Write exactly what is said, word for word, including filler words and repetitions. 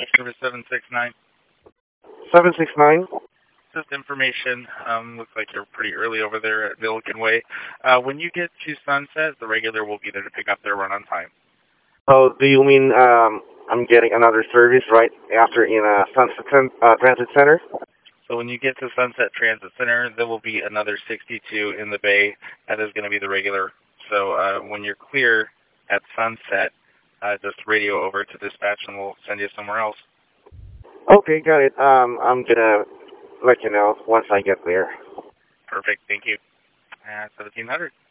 Service seven six nine. seven six nine? Just information. Um, looks like you're pretty early over there at Milliken Way. Uh, when you get to Sunset, the regular will be there to pick up their run on time. Oh, do you mean um, I'm getting another service right after in a Sunset uh, Transit Center? So when you get to Sunset Transit Center, there will be another sixty-two in the bay. That is going to be the regular. So uh, when you're clear at Sunset, uh, just radio over to dispatch and we'll send you somewhere else. Okay, got it. Um, I'm going to let you know once I get there. Perfect. Thank you. Uh, seventeen hundred.